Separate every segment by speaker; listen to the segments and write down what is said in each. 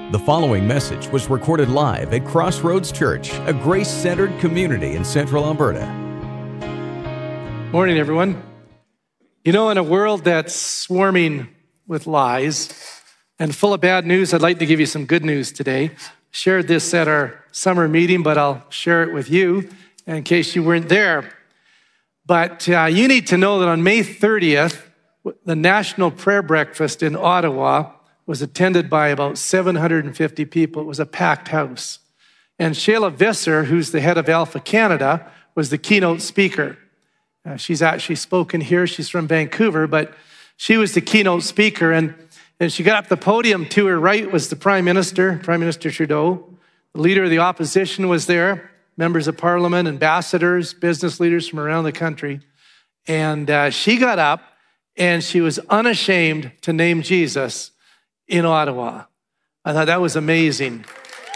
Speaker 1: The following message was recorded live at Crossroads Church, a grace-centered community in Central Alberta.
Speaker 2: Morning, everyone. You know, in a world that's swarming with lies and full of bad news, I'd like to give you some good news today. Shared this at our summer meeting, but I'll share it with you in case you weren't there. But you need to know that on May 30th, the National Prayer Breakfast in Ottawa was attended by about 750 people. It was a packed house. And Shayla Visser, who's the head of Alpha Canada, was the keynote speaker. She's actually spoken here. She's from Vancouver, but she was the keynote speaker. And she got up the podium. To her right was the Prime Minister Trudeau. The leader of the opposition was there, members of parliament, ambassadors, business leaders from around the country. And she got up and she was unashamed to name Jesus in Ottawa. I thought that was amazing.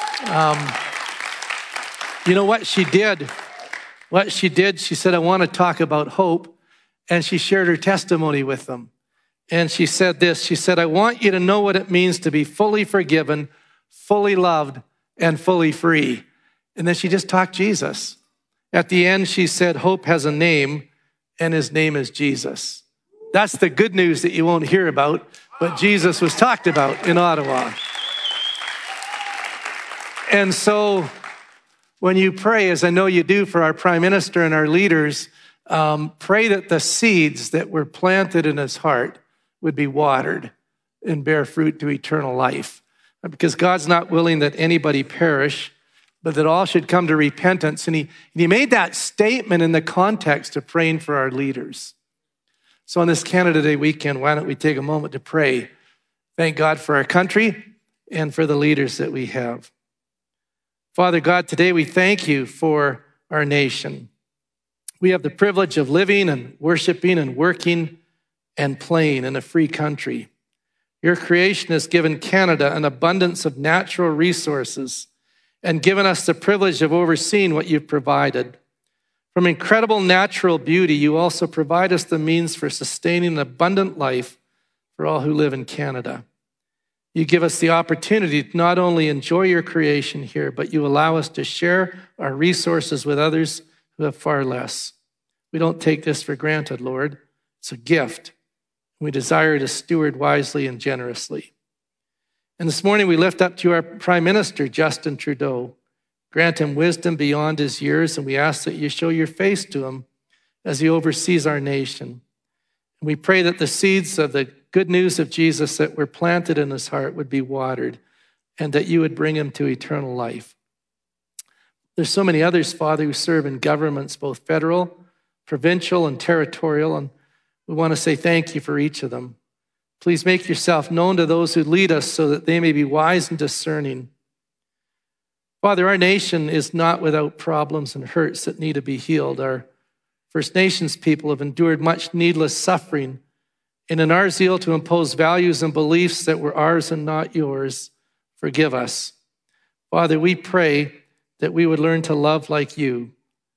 Speaker 2: You know what she did? She said, I want to talk about hope. And she shared her testimony with them. And she said this, she said, I want you to know what it means to be fully forgiven, fully loved, and fully free. And then she just talked Jesus. At the end, she said, hope has a name, and his name is Jesus. That's the good news that you won't hear about, but Jesus was talked about in Ottawa. And so when you pray, as I know you do for our Prime Minister and our leaders, pray that the seeds that were planted in his heart would be watered and bear fruit to eternal life. Because God's not willing that anybody perish, but that all should come to repentance. And he made that statement in the context of praying for our leaders. So on this Canada Day weekend, why don't we take a moment to pray? Thank God for our country and for the leaders that we have. Father God, today we thank you for our nation. We have the privilege of living and worshiping and working and playing in a free country. Your creation has given Canada an abundance of natural resources and given us the privilege of overseeing what you've provided. From incredible natural beauty, you also provide us the means for sustaining an abundant life for all who live in Canada. You give us the opportunity to not only enjoy your creation here, but you allow us to share our resources with others who have far less. We don't take this for granted, Lord. It's a gift. We desire to steward wisely and generously. And this morning we lift up to our Prime Minister, Justin Trudeau. Grant him wisdom beyond his years, and we ask that you show your face to him as he oversees our nation. And we pray that the seeds of the good news of Jesus that were planted in his heart would be watered, and that you would bring him to eternal life. There's so many others, Father, who serve in governments, both federal, provincial, and territorial, and we want to say thank you for each of them. Please make yourself known to those who lead us so that they may be wise and discerning. Father, our nation is not without problems and hurts that need to be healed. Our First Nations people have endured much needless suffering, and in our zeal to impose values and beliefs that were ours and not yours, forgive us. Father, we pray that we would learn to love like you.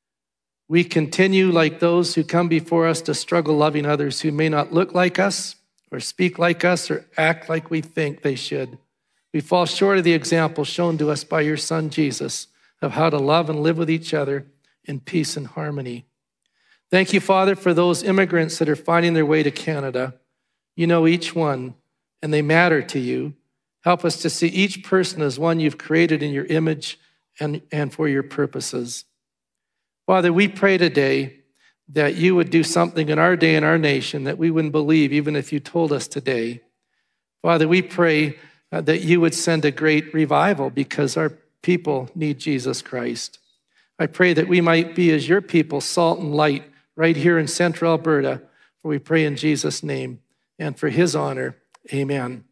Speaker 2: We continue, like those who come before us, to struggle loving others who may not look like us or speak like us or act like we think they should. We fall short of the example shown to us by your Son, Jesus, of how to love and live with each other in peace and harmony. Thank you, Father, for those immigrants that are finding their way to Canada. You know each one, and they matter to you. Help us to see each person as one you've created in your image and for your purposes. Father, we pray today that you would do something in our day and our nation that we wouldn't believe even if you told us today. Father, we pray that you would send a great revival because our people need Jesus Christ. I pray that we might be, as your people, salt and light right here in Central Alberta, for we pray in Jesus' name and for his honor. Amen.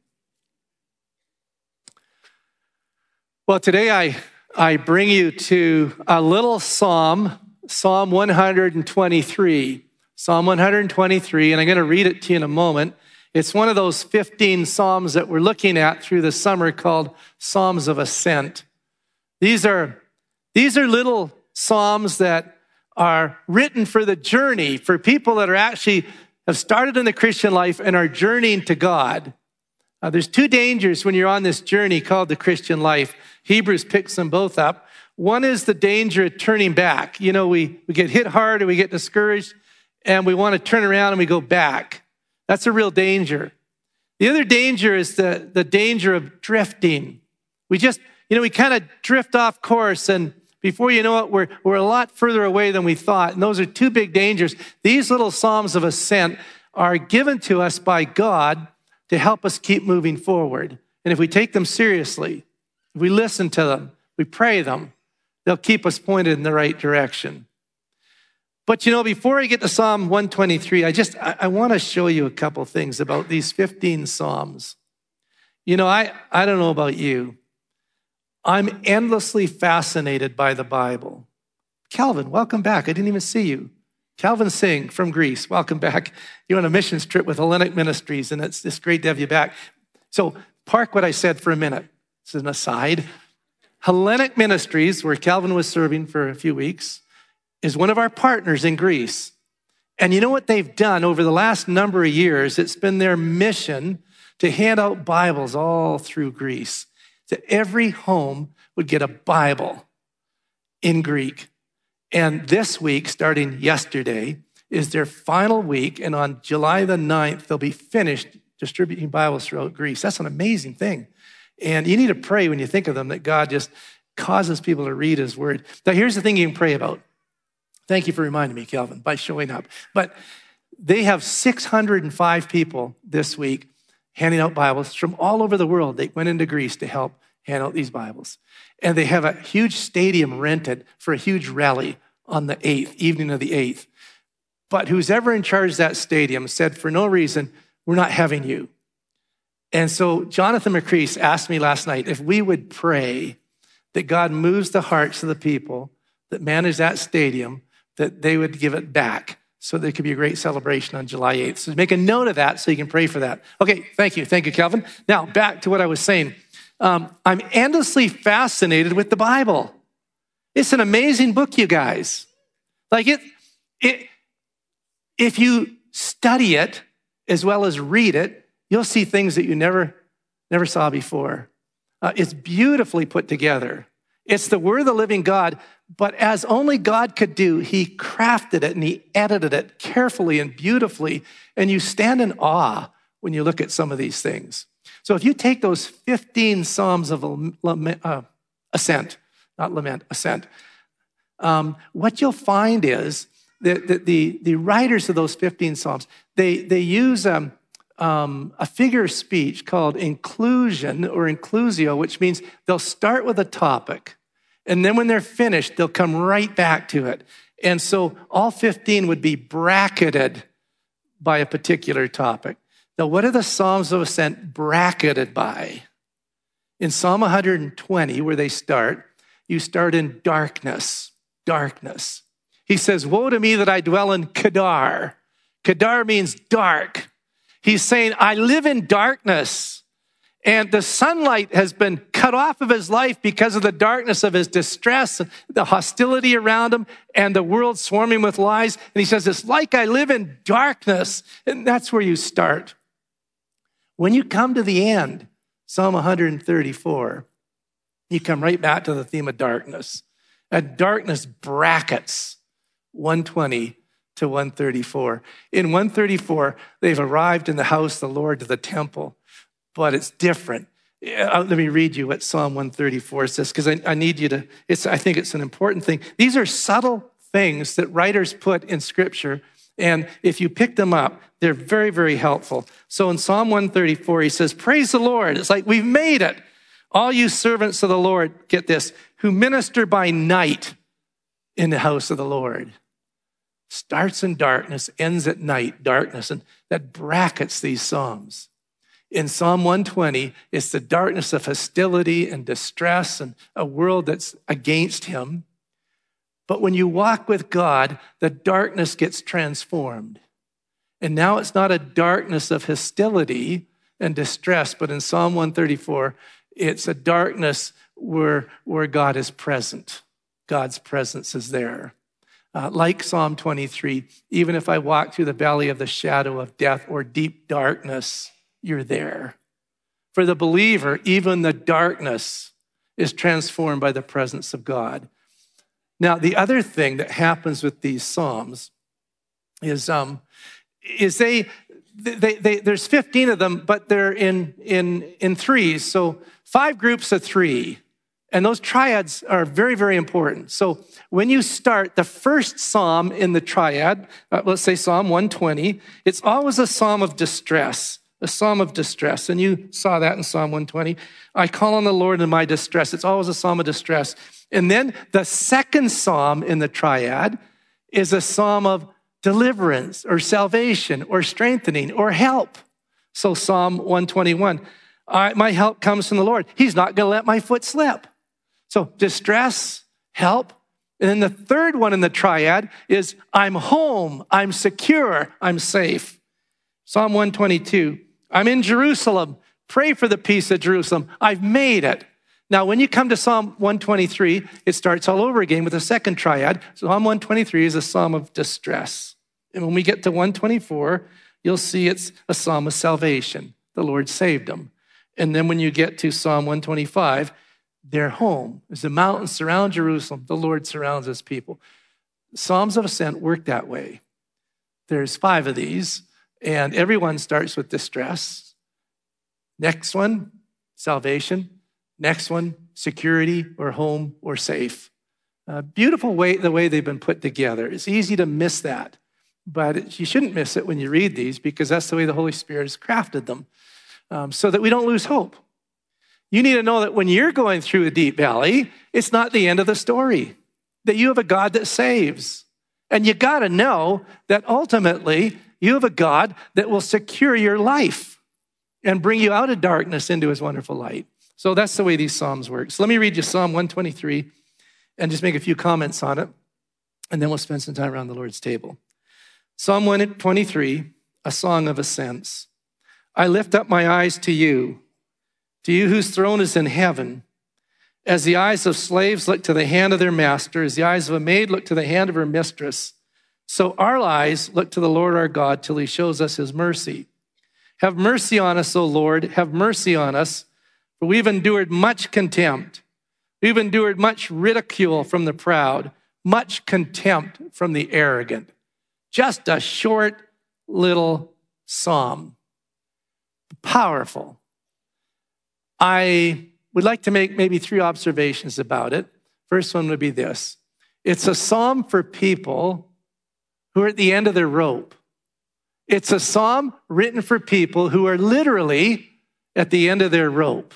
Speaker 2: Well, today I bring you to a little psalm, Psalm 123. Psalm 123, and I'm going to read it to you in a moment. It's one of those 15 psalms that we're looking at through the summer called Psalms of Ascent. These are little psalms that are written for the journey, for people that are actually have started in the Christian life and are journeying to God. There's two dangers when you're on this journey called the Christian life. Hebrews picks them both up. One is the danger of turning back. You know, we get hit hard or we get discouraged and we want to turn around and we go back. That's a real danger. The other danger is the danger of drifting. We kind of drift off course, and before you know it, we're a lot further away than we thought. And those are two big dangers. These little Psalms of Ascent are given to us by God to help us keep moving forward. And if we take them seriously, if we listen to them, we pray them, they'll keep us pointed in the right direction. But before I get to Psalm 123, I want to show you a couple things about these 15 Psalms. I don't know about you. I'm endlessly fascinated by the Bible. Calvin, welcome back. I didn't even see you. Calvin Singh from Greece, welcome back. You're on a missions trip with Hellenic Ministries, and it's great to have you back. So park what I said for a minute. This is an aside. Hellenic Ministries, where Calvin was serving for a few weeks, is one of our partners in Greece. And you know what they've done over the last number of years? It's been their mission to hand out Bibles all through Greece. That every home would get a Bible in Greek. And this week, starting yesterday, is their final week. And on July the 9th, they'll be finished distributing Bibles throughout Greece. That's an amazing thing. And you need to pray when you think of them that God just causes people to read his word. Now, here's the thing you can pray about. Thank you for reminding me, Calvin, by showing up. But they have 605 people this week handing out Bibles from all over the world. They went into Greece to help hand out these Bibles. And they have a huge stadium rented for a huge rally on the 8th, evening of the 8th. But who's ever in charge of that stadium said, for no reason, we're not having you. And so Jonathan McCrease asked me last night if we would pray that God moves the hearts of the people that manage that stadium, that they would give it back so there could be a great celebration on July 8th. So make a note of that so you can pray for that. Okay, thank you. Thank you, Calvin. Now, back to what I was saying. I'm endlessly fascinated with the Bible. It's an amazing book, you guys. Like if you study it as well as read it, you'll see things that you never saw before. It's beautifully put together. It's the word of the living God, but as only God could do, he crafted it and he edited it carefully and beautifully, and you stand in awe when you look at some of these things. So if you take those 15 Psalms of ascent, not lament, ascent, what you'll find is that the writers of those 15 Psalms, they use a figure of speech called inclusion or inclusio, which means they'll start with a topic, and then when they're finished, they'll come right back to it. And so all 15 would be bracketed by a particular topic. Now, what are the Psalms of Ascent bracketed by? In Psalm 120, where they start, you start in darkness. Darkness. He says, woe to me that I dwell in Kedar. Kedar means dark. He's saying, I live in darkness. And the sunlight has been cut off of his life because of the darkness of his distress, and the hostility around him, and the world swarming with lies. And he says, it's like I live in darkness. And that's where you start. When you come to the end, Psalm 134, you come right back to the theme of darkness. And darkness brackets 120 to 134. In 134, they've arrived in the house of the Lord, to the temple. But it's different. Let me read you what Psalm 134 says, because I need you to, I think it's an important thing. These are subtle things that writers put in Scripture, and if you pick them up, they're very, very helpful. So in Psalm 134, he says, praise the Lord. It's like, we've made it. All you servants of the Lord, get this, who minister by night in the house of the Lord. Starts in darkness, ends at night, darkness, and that brackets these Psalms. In Psalm 120, it's the darkness of hostility and distress and a world that's against him. But when you walk with God, the darkness gets transformed. And now it's not a darkness of hostility and distress, but in Psalm 134, it's a darkness where God is present. God's presence is there. Like Psalm 23, even if I walk through the valley of the shadow of death or deep darkness, you're there. For the believer, even the darkness is transformed by the presence of God. Now, the other thing that happens with these Psalms is there's 15 of them, but they're in threes. So 5 groups of 3. And those triads are very, very important. So when you start the first psalm in the triad, let's say Psalm 120, it's always a psalm of distress, a psalm of distress. And you saw that in Psalm 120. I call on the Lord in my distress. It's always a psalm of distress. And then the second psalm in the triad is a psalm of deliverance or salvation or strengthening or help. So Psalm 121, my help comes from the Lord. He's not going to let my foot slip. So distress, help. And then the third one in the triad is I'm home, I'm secure, I'm safe. Psalm 122, I'm in Jerusalem. Pray for the peace of Jerusalem. I've made it. Now, when you come to Psalm 123, it starts all over again with the second triad. Psalm 123 is a psalm of distress. And when we get to 124, you'll see it's a psalm of salvation. The Lord saved them. And then when you get to Psalm 125, they're home. As the mountains surround Jerusalem, the Lord surrounds his people. Psalms of Ascent work that way. There's 5 of these, and everyone starts with distress. Next one, salvation. Next one, security or home or safe. Beautiful way, the way they've been put together. It's easy to miss that, but you shouldn't miss it when you read these because that's the way the Holy Spirit has crafted them so that we don't lose hope. You need to know that when you're going through a deep valley, it's not the end of the story, that you have a God that saves. And you got to know that ultimately you have a God that will secure your life and bring you out of darkness into his wonderful light. So that's the way these Psalms work. So let me read you Psalm 123 and just make a few comments on it, and then we'll spend some time around the Lord's table. Psalm 123, a song of ascents. I lift up my eyes to you whose throne is in heaven. As the eyes of slaves look to the hand of their master, as the eyes of a maid look to the hand of her mistress, so our eyes look to the Lord our God till he shows us his mercy. Have mercy on us, O Lord, have mercy on us, for we've endured much contempt. We've endured much ridicule from the proud, much contempt from the arrogant. Just a short little psalm. Powerful. I would like to make maybe 3 observations about it. First one would be this. It's a psalm for people who are at the end of their rope. It's a psalm written for people who are literally at the end of their rope.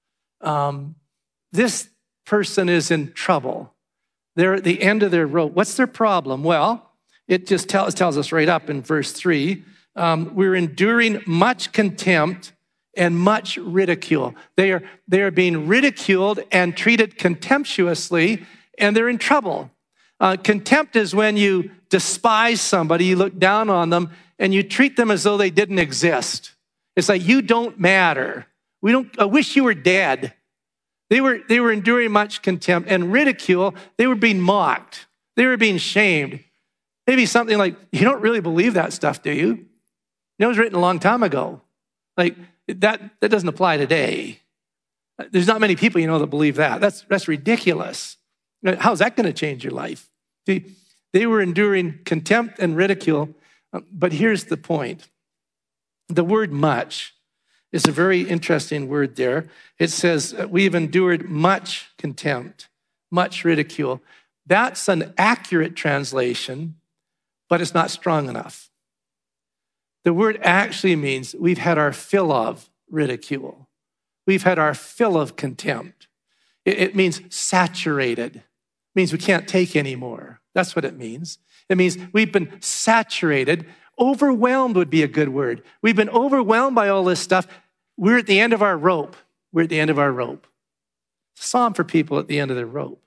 Speaker 2: This person is in trouble. They're at the end of their rope. What's their problem? Well, it just tells us right up in verse 3, we're enduring much contempt and much ridicule. They are being ridiculed and treated contemptuously, and they're in trouble. Contempt is when you despise somebody, you look down on them, and you treat them as though they didn't exist. It's like, you don't matter. I wish you were dead. They were enduring much contempt and ridicule. They were being mocked. They were being shamed. Maybe something like, you don't really believe that stuff, do you? It was written a long time ago. Like, that doesn't apply today. There's not many people that believe that. That's ridiculous. How's that going to change your life? See, they were enduring contempt and ridicule, but here's the point. The word much is a very interesting word there. It says, we've endured much contempt, much ridicule. That's an accurate translation, but it's not strong enough. The word actually means we've had our fill of ridicule. We've had our fill of contempt. It means saturated. It means we can't take anymore. That's what it means. It means we've been saturated. Overwhelmed would be a good word. We've been overwhelmed by all this stuff. We're at the end of our rope. We're at the end of our rope. It's a psalm for people at the end of their rope.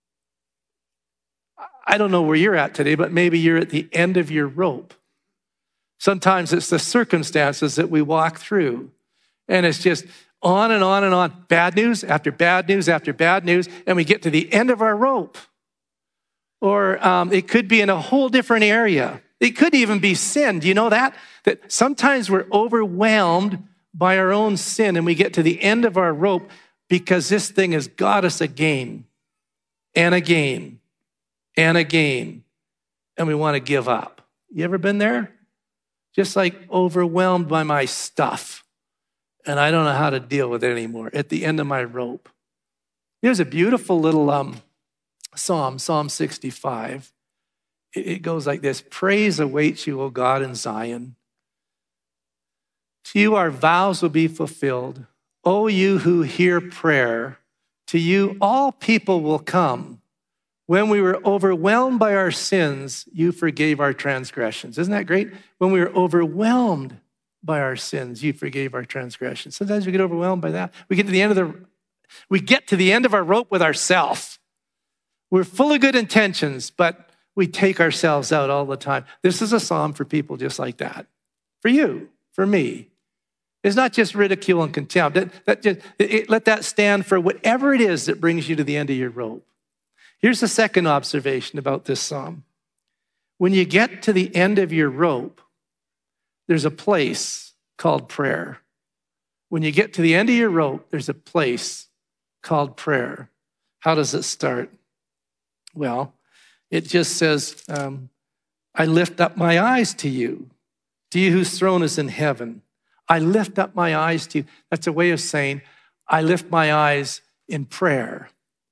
Speaker 2: I don't know where you're at today, but maybe you're at the end of your rope. Sometimes it's the circumstances that we walk through, and it's just on and on and on. Bad news after bad news after bad news, and we get to the end of our rope. Or it could be in a whole different area. It could even be sin. Do you know that? That sometimes we're overwhelmed by our own sin and we get to the end of our rope because this thing has got us again and again and again, and we want to give up. You ever been there? Just like overwhelmed by my stuff, and I don't know how to deal with it anymore at the end of my rope. There's a beautiful little psalm, Psalm 65. It goes like this: praise awaits you, O God, in Zion. To you our vows will be fulfilled. O you who hear prayer, to you all people will come. When we were overwhelmed by our sins, you forgave our transgressions. Isn't that great? When we were overwhelmed by our sins, you forgave our transgressions. Sometimes we get overwhelmed by that. We get to the end of our rope with ourselves. We're full of good intentions, but we take ourselves out all the time. This is a psalm for people just like that. For you, for me. It's not just ridicule and contempt. Let that stand for whatever it is that brings you to the end of your rope. Here's the second observation about this psalm. When you get to the end of your rope, there's a place called prayer. When you get to the end of your rope, there's a place called prayer. How does it start? Well, it just says, I lift up my eyes to you whose throne is in heaven. I lift up my eyes to you. That's a way of saying, I lift my eyes in prayer.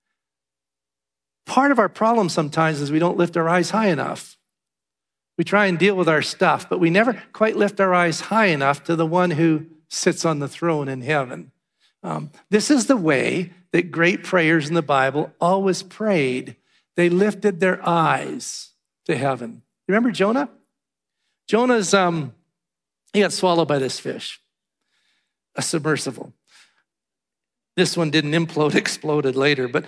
Speaker 2: Part of our problem sometimes is we don't lift our eyes high enough. We try and deal with our stuff, but we never quite lift our eyes high enough to the one who sits on the throne in heaven. This is the way that great prayers in the Bible always prayed. They lifted their eyes to heaven. You remember Jonah? Jonah's, he got swallowed by this fish, a submersible. This one didn't implode, exploded later, but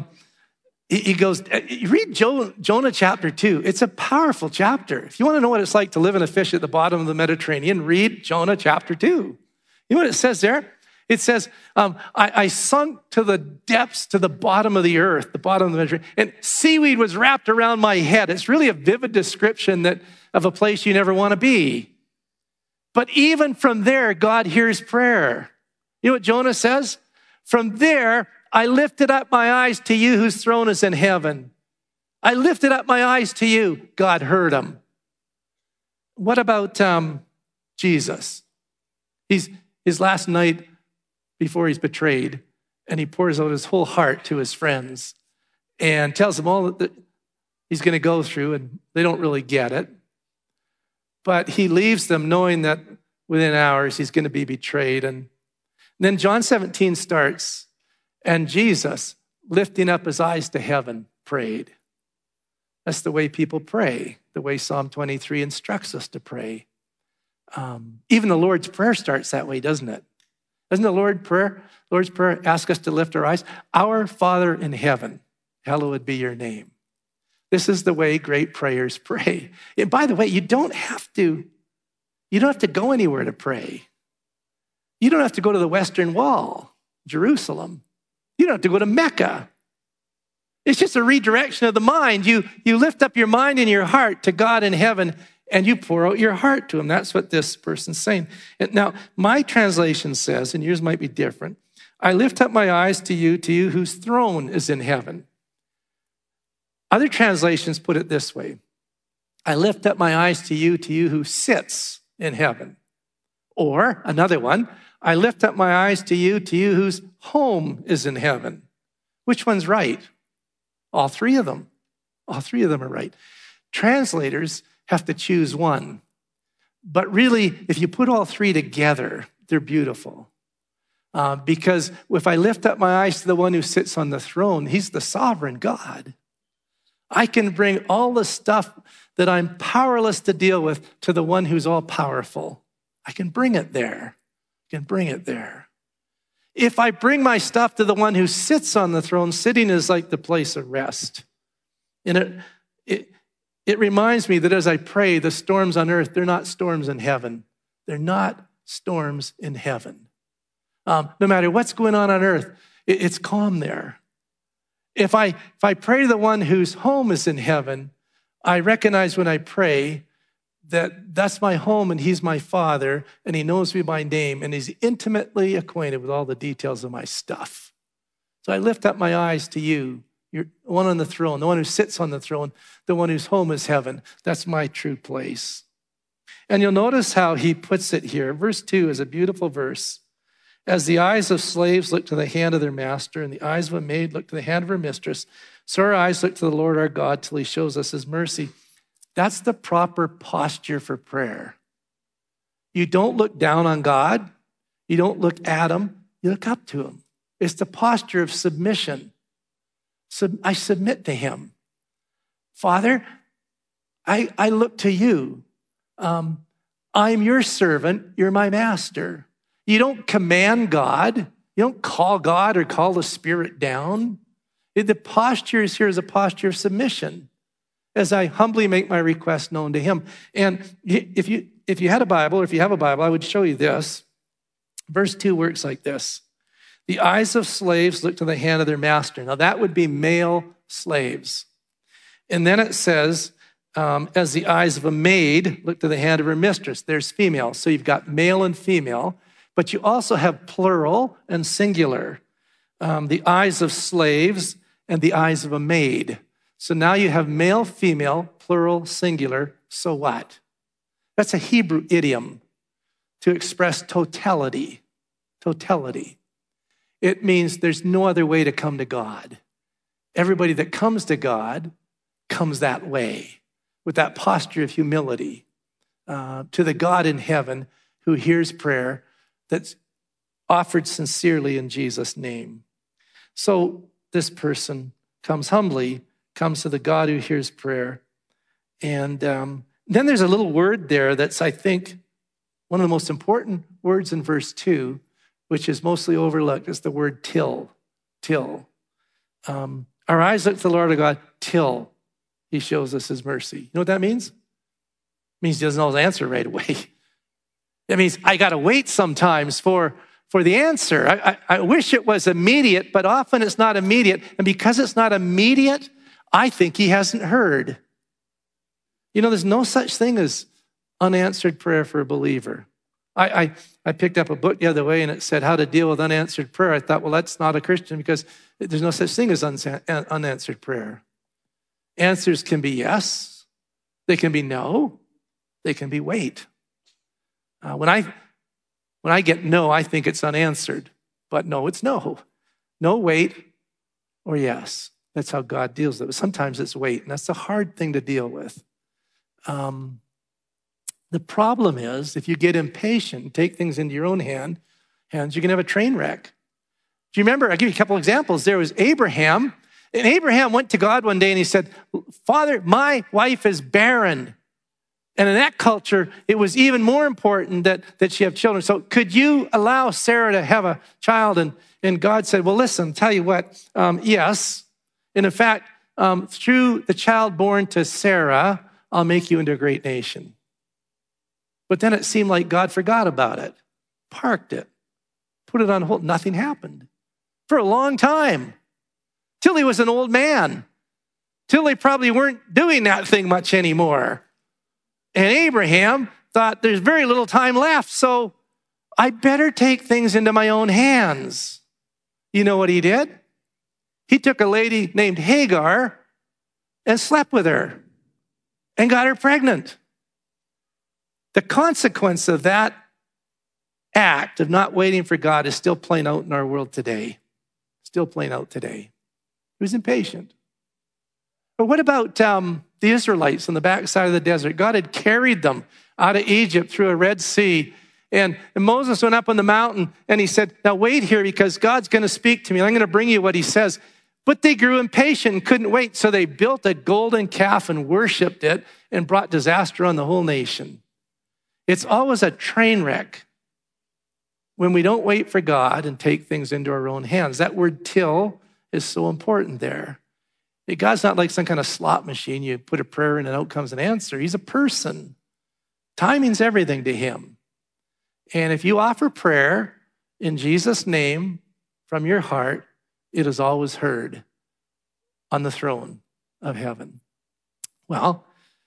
Speaker 2: he goes, you read Jonah chapter 2. It's a powerful chapter. If you want to know what it's like to live in a fish at the bottom of the Mediterranean, read Jonah chapter 2. You know what it says there? It says, I sunk to the depths, to the bottom of the earth, the bottom of the Mediterranean, and seaweed was wrapped around my head. It's really a vivid description of a place you never want to be. But even from there, God hears prayer. You know what Jonah says? From there, I lifted up my eyes to you whose throne is in heaven. I lifted up my eyes to you. God heard him. What about Jesus? His last night before he's betrayed, and he pours out his whole heart to his friends and tells them all that he's going to go through, and they don't really get it. But he leaves them knowing that within hours he's going to be betrayed. And then John 17 starts. And Jesus, lifting up his eyes to heaven, prayed. That's the way people pray, the way Psalm 23 instructs us to pray. Even the Lord's Prayer starts that way, doesn't it? Doesn't the Lord's Prayer ask us to lift our eyes? Our Father in heaven, hallowed be your name. This is the way great prayers pray. And by the way, you don't have to go anywhere to pray. You don't have to go to the Western Wall, Jerusalem. You don't have to go to Mecca. It's just a redirection of the mind. You lift up your mind and your heart to God in heaven, and you pour out your heart to him. That's what this person's saying. And now, my translation says, and yours might be different, I lift up my eyes to you whose throne is in heaven. Other translations put it this way. I lift up my eyes to you who sits in heaven. Or another one, I lift up my eyes to you whose home is in heaven. Which one's right? All three of them. All three of them are right. Translators have to choose one. But really, if you put all three together, they're beautiful. Because if I lift up my eyes to the one who sits on the throne, he's the sovereign God. I can bring all the stuff that I'm powerless to deal with to the one who's all powerful. I can bring it there. If I bring my stuff to the one who sits on the throne, sitting is like the place of rest. And it reminds me that as I pray, the storms on earth, they're not storms in heaven. They're not storms in heaven. No matter what's going on earth, it's calm there. If I pray to the one whose home is in heaven, I recognize when I pray that that's my home and he's my Father and he knows me by name and he's intimately acquainted with all the details of my stuff. So I lift up my eyes to you. You're the one on the throne, the one who sits on the throne, the one whose home is heaven. That's my true place. And you'll notice how he puts it here. Verse 2 is a beautiful verse. As the eyes of slaves look to the hand of their master and the eyes of a maid look to the hand of her mistress, so our eyes look to the Lord our God till he shows us his mercy. That's the proper posture for prayer. You don't look down on God. You don't look at him. You look up to him. It's the posture of submission. I submit to him. Father, I look to you. I'm your servant. You're my master. You don't command God. You don't call God or call the Spirit down. The posture is here is a posture of submission as I humbly make my request known to him. And if you had a Bible, or if you have a Bible, I would show you this. Verse 2 works like this. The eyes of slaves look to the hand of their master. Now that would be male slaves. And then it says, as the eyes of a maid look to the hand of her mistress. There's female. So you've got male and female, but you also have plural and singular. The eyes of slaves and the eyes of a maid. So now you have male, female, plural, singular. So what? That's a Hebrew idiom to express totality. Totality. It means there's no other way to come to God. Everybody that comes to God comes that way, with that posture of humility to the God in heaven who hears prayer that's offered sincerely in Jesus' name. So this person comes humbly, comes to the God who hears prayer. And then there's a little word there that's, I think, one of the most important words in verse 2, which is mostly overlooked, is the word till. Till. Our eyes look to the Lord our God till he shows us his mercy. You know what that means? It means he doesn't always answer right away. It means I got to wait sometimes for the answer. I wish it was immediate, but often it's not immediate. And because it's not immediate, I think he hasn't heard. You know, there's no such thing as unanswered prayer for a believer. I picked up a book the other way and it said how to deal with unanswered prayer. I thought, well, that's not a Christian because there's no such thing as unanswered prayer. Answers can be yes. They can be no. They can be wait. When I get no, I think it's unanswered. But no, it's no. No, wait, or yes. That's how God deals with it. Sometimes it's wait, and that's a hard thing to deal with. The problem is, if you get impatient and take things into your own hands, you can have a train wreck. Do you remember? I'll give you a couple examples. There was Abraham, and Abraham went to God one day and he said, Father, my wife is barren. And in that culture, it was even more important that she have children. So could you allow Sarah to have a child? And God said, well, listen, tell you what, yes. And in fact, through the child born to Sarah, I'll make you into a great nation. But then it seemed like God forgot about it, parked it, put it on hold. Nothing happened for a long time, till he was an old man, till they probably weren't doing that thing much anymore. And Abraham thought there's very little time left, so I better take things into my own hands. You know what he did? He took a lady named Hagar and slept with her and got her pregnant. The consequence of that act of not waiting for God is still playing out in our world today. Still playing out today. He was impatient. But what about the Israelites on the backside of the desert? God had carried them out of Egypt through a Red Sea. And Moses went up on the mountain and he said, now wait here because God's going to speak to me. I'm going to bring you what he says. But they grew impatient and couldn't wait. So they built a golden calf and worshiped it and brought disaster on the whole nation. It's always a train wreck when we don't wait for God and take things into our own hands. That word till is so important there. God's not like some kind of slot machine. You put a prayer in and out comes an answer. He's a person. Timing's everything to him. And if you offer prayer in Jesus' name from your heart, it is always heard on the throne of heaven. Well,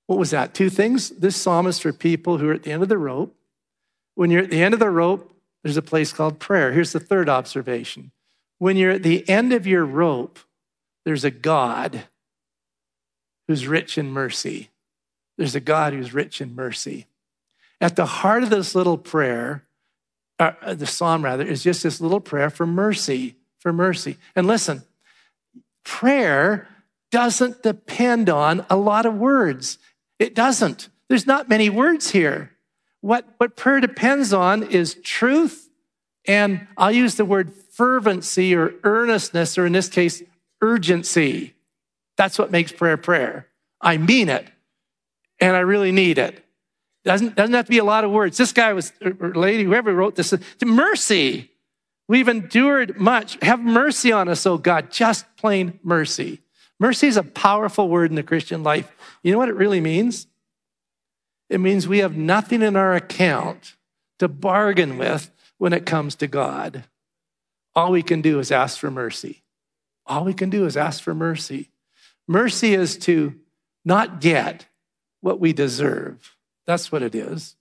Speaker 2: What was that? Two things. This psalm is for people who are at the end of the rope. When you're at the end of the rope, there's a place called prayer. Here's the third observation. When you're at the end of your rope, there's a God who's rich in mercy. There's a God who's rich in mercy. At the heart of this little prayer, the psalm rather, is just this little prayer for mercy, for mercy. And listen, prayer doesn't depend on a lot of words. It doesn't. There's not many words here. What prayer depends on is truth, and I'll use the word fervency or earnestness, or in this case, urgency. That's what makes prayer prayer. I mean it, and I really need it. Doesn't have to be a lot of words. This guy was, or lady, whoever wrote this, mercy. We've endured much. Have mercy on us, oh God. Just plain mercy. Mercy is a powerful word in the Christian life. You know what it really means? It means we have nothing in our account to bargain with when it comes to God. All we can do is ask for mercy. All we can do is ask for mercy. Mercy is to not get what we deserve. That's what it is.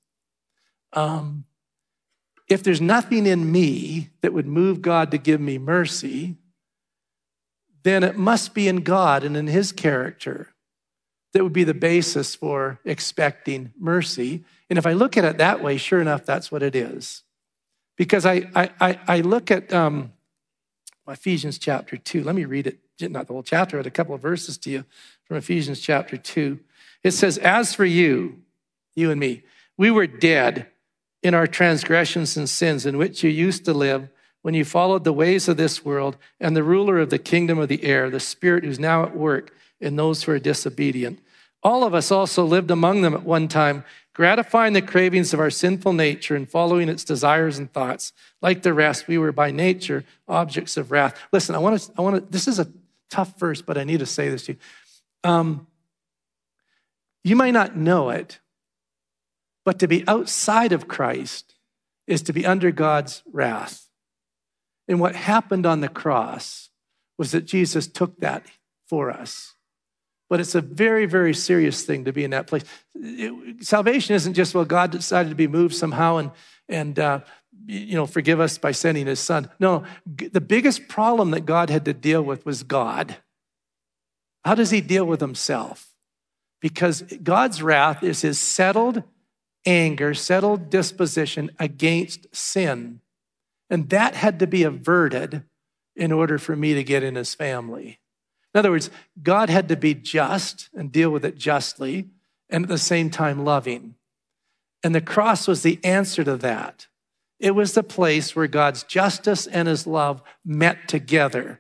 Speaker 2: If there's nothing in me that would move God to give me mercy, then it must be in God and in his character that would be the basis for expecting mercy. And if I look at it that way, sure enough, that's what it is. Because I look at Ephesians chapter 2. Let me read it, not the whole chapter, but a couple of verses to you from Ephesians chapter 2. It says, as for you and me, we were dead in our transgressions and sins in which you used to live when you followed the ways of this world and the ruler of the kingdom of the air, the spirit who's now at work in those who are disobedient. All of us also lived among them at one time, gratifying the cravings of our sinful nature and following its desires and thoughts. Like the rest, we were by nature objects of wrath. Listen, I want to. This is a tough verse, but I need to say this to you. You might not know it, but to be outside of Christ is to be under God's wrath. And what happened on the cross was that Jesus took that for us. But it's a very, very serious thing to be in that place. Salvation isn't just, well, God decided to be moved somehow and forgive us by sending his son. No, the biggest problem that God had to deal with was God. How does he deal with himself? Because God's wrath is his settled anger, settled disposition against sin. And that had to be averted in order for me to get in his family. In other words, God had to be just and deal with it justly and at the same time loving. And the cross was the answer to that. It was the place where God's justice and his love met together.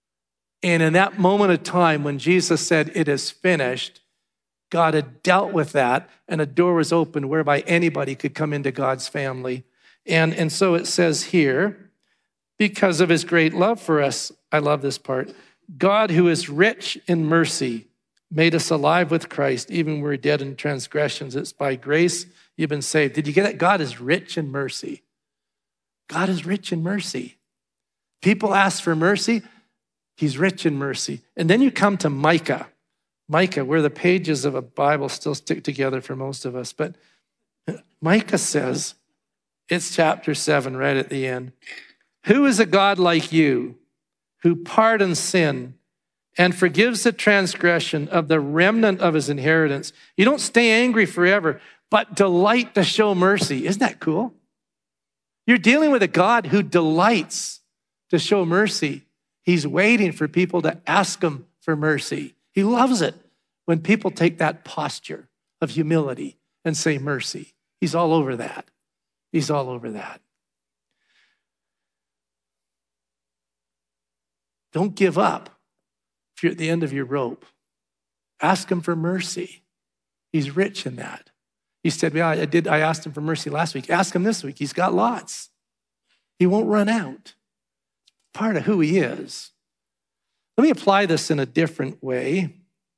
Speaker 2: And in that moment of time when Jesus said, it is finished, God had dealt with that and a door was opened whereby anybody could come into God's family. And so it says here, because of his great love for us, I love this part, God, who is rich in mercy, made us alive with Christ, even when we're dead in transgressions. It's by grace you've been saved. Did you get it? God is rich in mercy. God is rich in mercy. People ask for mercy. He's rich in mercy. And then you come to Micah. Micah, where the pages of a Bible still stick together for most of us. But Micah says, it's chapter 7 right at the end. Who is a God like you, who pardons sin and forgives the transgression of the remnant of his inheritance? You don't stay angry forever, but delight to show mercy. Isn't that cool? You're dealing with a God who delights to show mercy. He's waiting for people to ask him for mercy. He loves it when people take that posture of humility and say mercy. He's all over that. He's all over that. Don't give up if you're at the end of your rope. Ask him for mercy. He's rich in that. He said, yeah, I asked him for mercy last week. Ask him this week. He's got lots. He won't run out. Part of who he is. Let me apply this in a different way.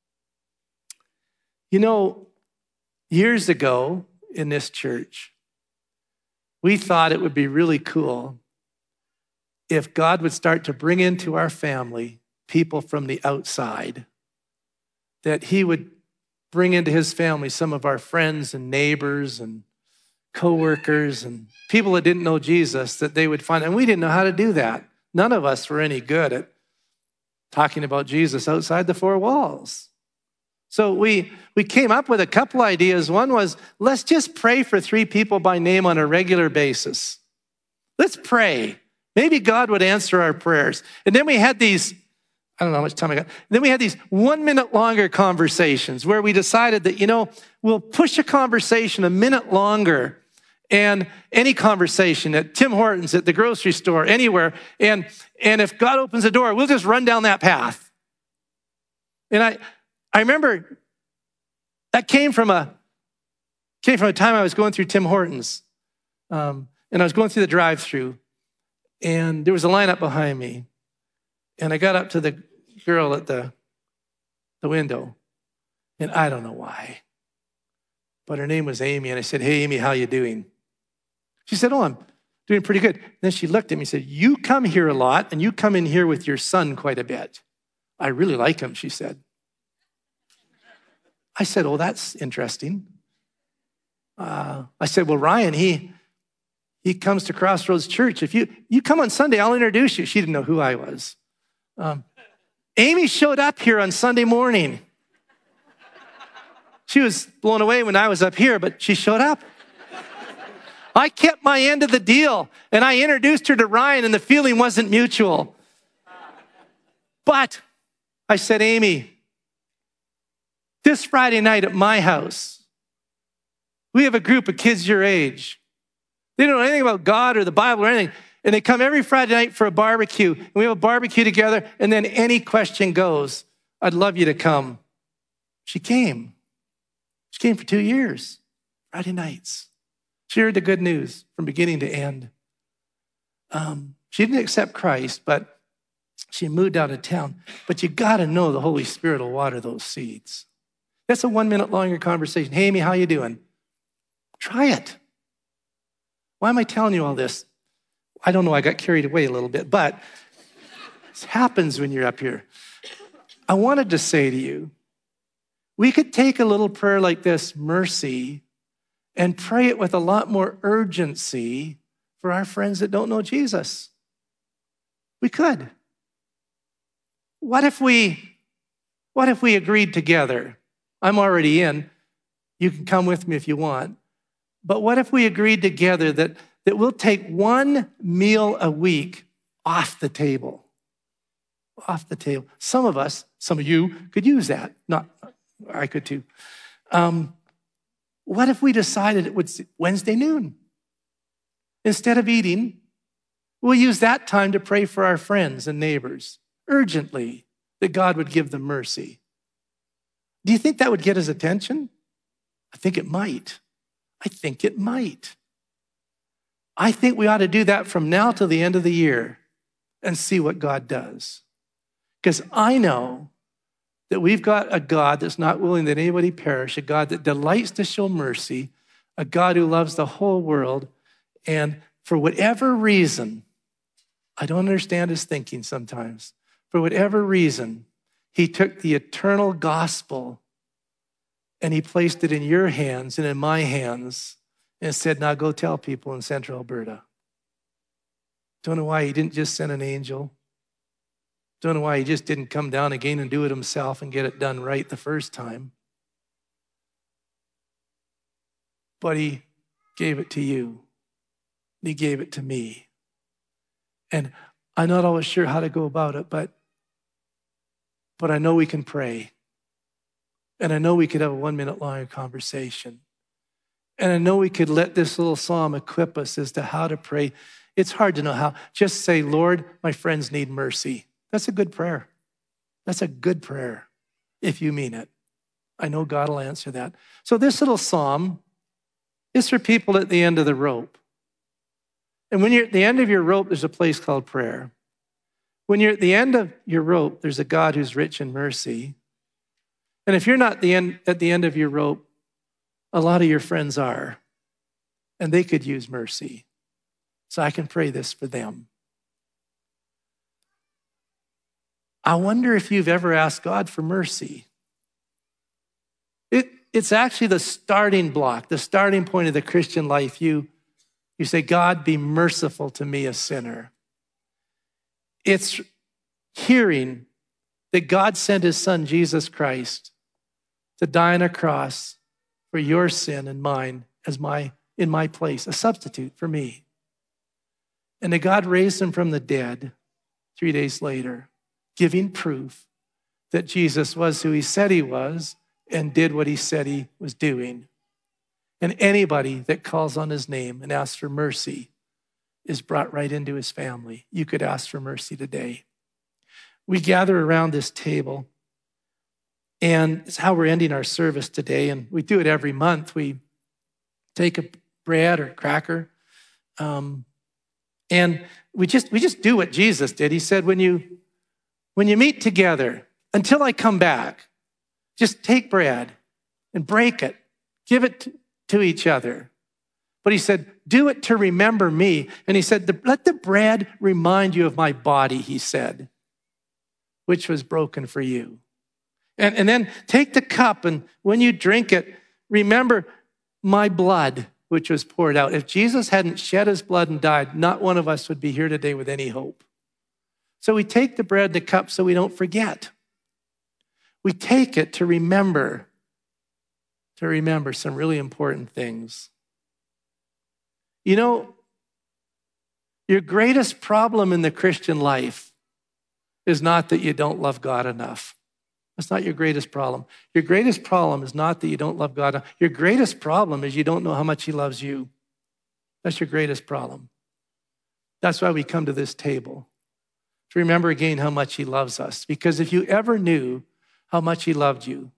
Speaker 2: You know, years ago in this church, we thought it would be really cool if God would start to bring into our family people from the outside, that he would bring into his family some of our friends and neighbors and coworkers and people that didn't know Jesus, that they would find, and we didn't know how to do that. None of us were any good at talking about Jesus outside the four walls. So we came up with a couple ideas. One was, let's just pray for 3 people by name on a regular basis. Let's pray. Maybe God would answer our prayers. And then we had these, I don't know how much time I got. Then we had these 1 minute longer conversations where we decided that, we'll push a conversation a minute longer, and any conversation at Tim Hortons, at the grocery store, anywhere. And if God opens the door, we'll just run down that path. And I remember that came from a time I was going through Tim Hortons. And I was going through the drive-thru, and there was a lineup behind me. And I got up to the girl at the window, and I don't know why, but her name was Amy. And I said, "Hey, Amy, how you doing?" She said, "Oh, I'm doing pretty good." And then she looked at me and said, "You come here a lot, and you come in here with your son quite a bit. I really like him," she said. I said, "Oh, that's interesting." I said, "Well, Ryan, he comes to Crossroads Church. If you come on Sunday, I'll introduce you." She didn't know who I was. Amy showed up here on Sunday morning. She was blown away when I was up here, but she showed up. I kept my end of the deal, and I introduced her to Ryan, and the feeling wasn't mutual. But I said, "Amy, this Friday night at my house, we have a group of kids your age. They don't know anything about God or the Bible or anything. And they come every Friday night for a barbecue. And we have a barbecue together, and then any question goes. I'd love you to come." She came. She came for 2 years, Friday nights. She heard the good news from beginning to end. She didn't accept Christ, but she moved out of town. But you got to know the Holy Spirit will water those seeds. That's a 1 minute longer conversation. "Hey, Amy, how you doing?" Try it. Why am I telling you all this? I don't know. I got carried away a little bit, but this happens when you're up here. I wanted to say to you, we could take a little prayer like this, mercy, and pray it with a lot more urgency for our friends that don't know Jesus. We could. What if we agreed together? I'm already in. You can come with me if you want. But what if we agreed together that we'll take 1 meal a week off the table? Off the table. Some of you could use that. I could too. What if we decided it was Wednesday noon? Instead of eating, we'll use that time to pray for our friends and neighbors urgently, that God would give them mercy. Do you think that would get his attention? I think it might. I think we ought to do that from now till the end of the year and see what God does. Because I know that we've got a God that's not willing that anybody perish, a God that delights to show mercy, a God who loves the whole world. And for whatever reason, I don't understand his thinking sometimes. For whatever reason, he took the eternal gospel and he placed it in your hands and in my hands and said, "Now go tell people in Central Alberta." Don't know why he didn't just send an angel. Don't know why he just didn't come down again and do it himself and get it done right the first time. But he gave it to you. He gave it to me. And I'm not always sure how to go about it, but I know we can pray. And I know we could have a 1 minute long conversation. And I know we could let this little psalm equip us as to how to pray. It's hard to know how. Just say, "Lord, my friends need mercy." That's a good prayer. That's a good prayer if you mean it. I know God will answer that. So this little psalm is for people at the end of the rope. And when you're at the end of your rope, there's a place called prayer. When you're at the end of your rope, there's a God who's rich in mercy. And if you're not at the end of your rope, a lot of your friends are, and they could use mercy. So I can pray this for them. I wonder if you've ever asked God for mercy. it's actually the starting block, the starting point of the Christian life. You say, God, be merciful to me, a sinner. It's hearing that God sent his son, Jesus Christ, to die on a cross for your sin and mine in my place, a substitute for me. And that God raised him from the dead 3 days later, giving proof that Jesus was who he said he was and did what he said he was doing. And anybody that calls on his name and asks for mercy is brought right into his family. You could ask for mercy today. We gather around this table, and it's how we're ending our service today. And we do it every month. We take a bread or cracker, and we just do what Jesus did. He said, when you meet together, until I come back, just take bread and break it, give it to each other. But he said, do it to remember me. And he said, let the bread remind you of my body, he said, which was broken for you. And then take the cup, and when you drink it, remember my blood, which was poured out. If Jesus hadn't shed his blood and died, not one of us would be here today with any hope. So we take the bread and the cup so we don't forget. We take it to remember some really important things. You know, your greatest problem in the Christian life is not that you don't love God enough. That's not your greatest problem. Your greatest problem is not that you don't love God enough. Your greatest problem is you don't know how much he loves you. That's your greatest problem. That's why we come to this table, to remember again how much he loves us. Because if you ever knew how much he loved you,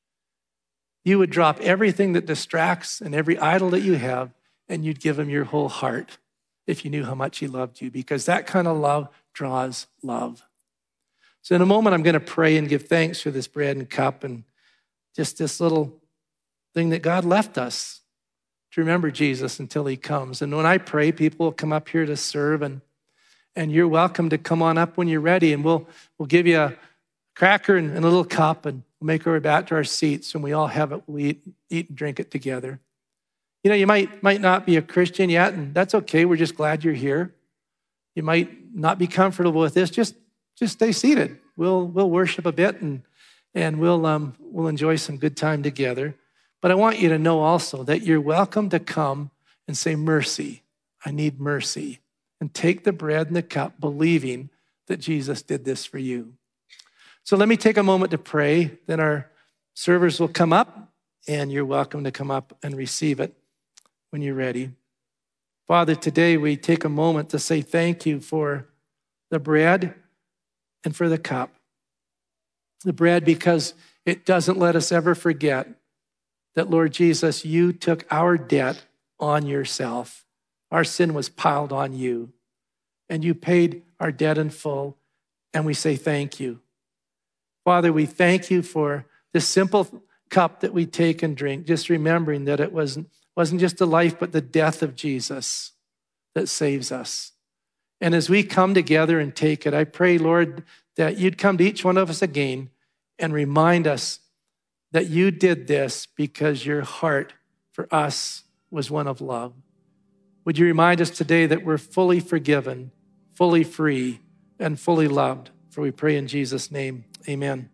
Speaker 2: you would drop everything that distracts and every idol that you have, and you'd give him your whole heart if you knew how much he loved you, because that kind of love draws love. So in a moment, I'm going to pray and give thanks for this bread and cup and just this little thing that God left us to remember Jesus until he comes. And when I pray, people will come up here to serve, and you're welcome to come on up when you're ready, and we'll give you a cracker and a little cup, and we'll make our way back to our seats, and we all have it. We eat and drink it together. You know, you might not be a Christian yet, and that's okay. We're just glad you're here. You might not be comfortable with this. Just stay seated. We'll worship a bit, and we'll enjoy some good time together. But I want you to know also that you're welcome to come and say, mercy. I need mercy. And take the bread and the cup, believing that Jesus did this for you. So let me take a moment to pray. Then our servers will come up, and you're welcome to come up and receive it when you're ready. Father, today we take a moment to say thank you for the bread and for the cup. The bread because it doesn't let us ever forget that, Lord Jesus, you took our debt on yourself. Our sin was piled on you, and you paid our debt in full, and we say thank you. Father, we thank you for this simple cup that we take and drink, just remembering that it wasn't just the life, but the death of Jesus that saves us. And as we come together and take it, I pray, Lord, that you'd come to each one of us again and remind us that you did this because your heart for us was one of love. Would you remind us today that we're fully forgiven, fully free, and fully loved? For we pray in Jesus' name, amen.